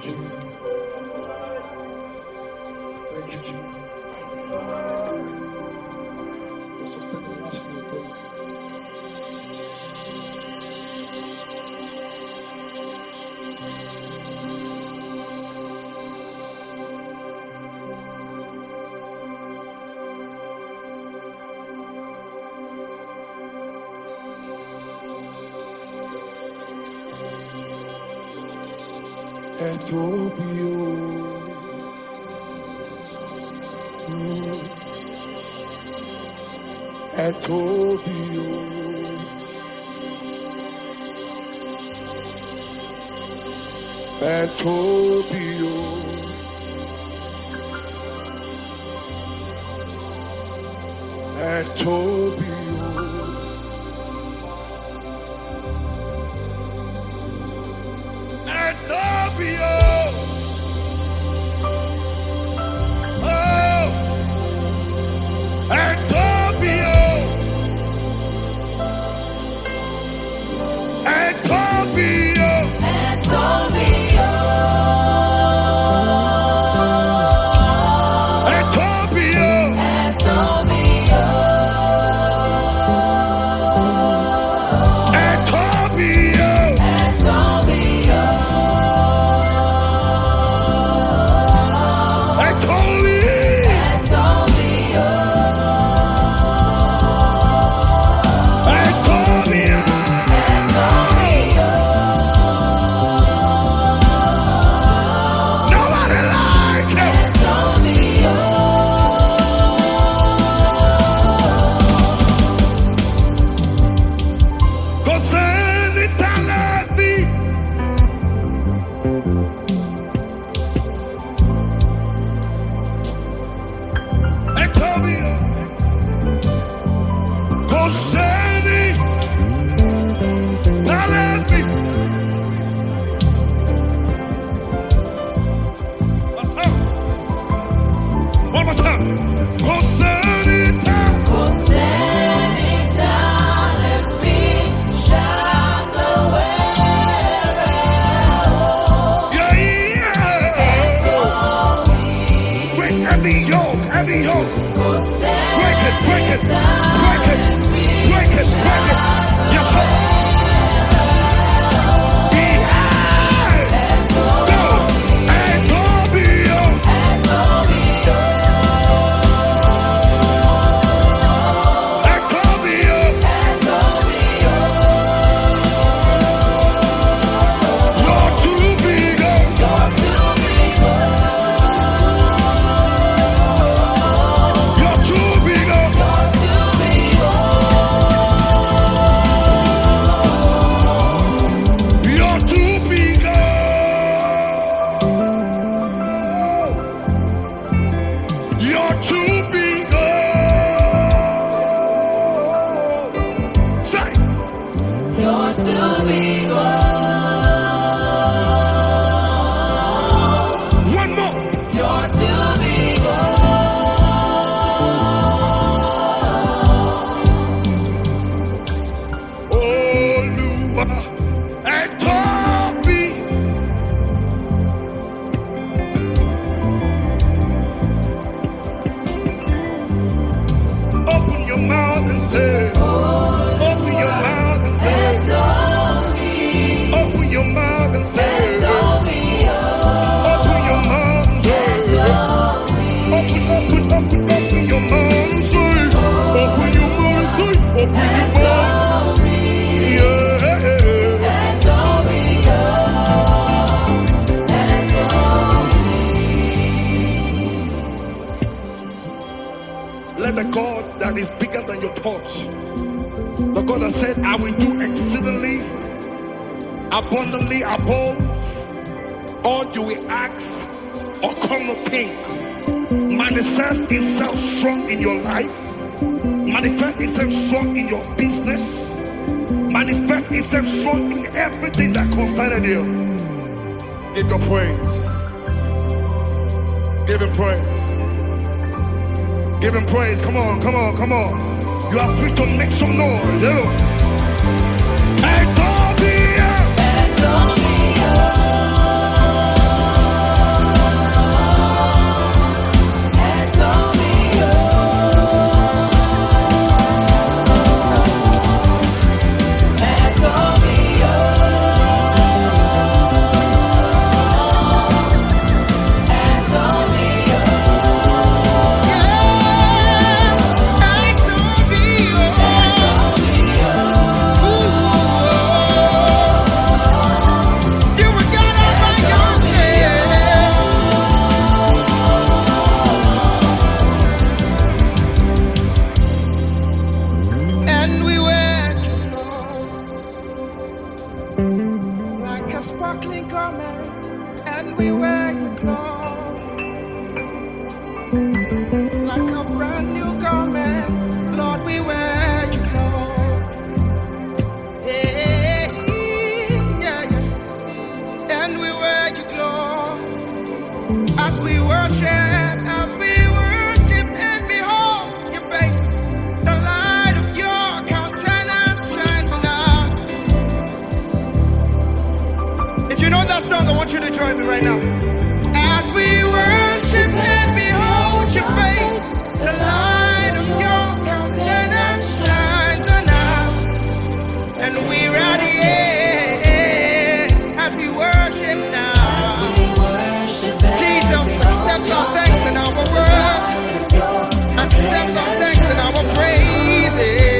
abundantly above all you will ask or come to think. Manifest itself strong in your life. Manifest itself strong in your business. Manifest itself strong in everything that concerns you. Give your praise. Give him praise. Give him praise. Come on, come on, come on. You are free to make some noise. Hello. last song. I want you to join me right now. As we worship and behold your face, the light of your countenance shines on us, and we radiate as we worship now. Jesus, accept our thanks and our worship. Accept our thanks and our praises.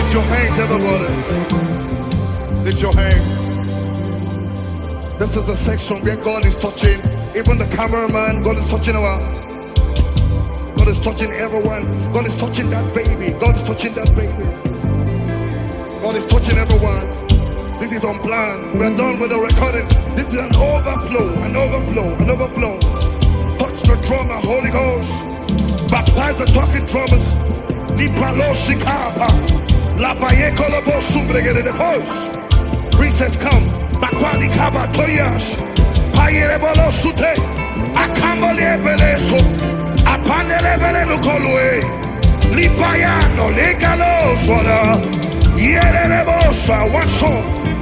Lift your hands, everybody. Lift your hands. This is the section where God is touching. Even the cameraman, God is touching our. God is touching everyone. God is touching that baby. God is touching that baby. God is touching everyone. This is unplanned. We're done with the recording. This is an overflow, an overflow, an overflow. Touch the drummer, Holy Ghost. Baptize the talking drummers. Lipalo shikapa. La bayekolo bo sumbregede de post. Princess come. Bakwadi kaba toriash. Payere bolo sute. Akambole beleso. Apanele bele nukolwe. Lipayano legalo sola. Yere rebosa. One song.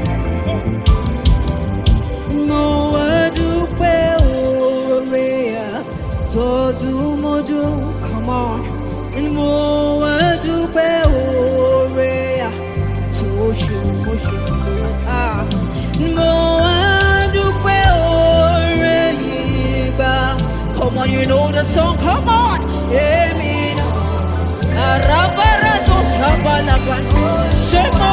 Come on. Come on, you know the song. Come on. Amen.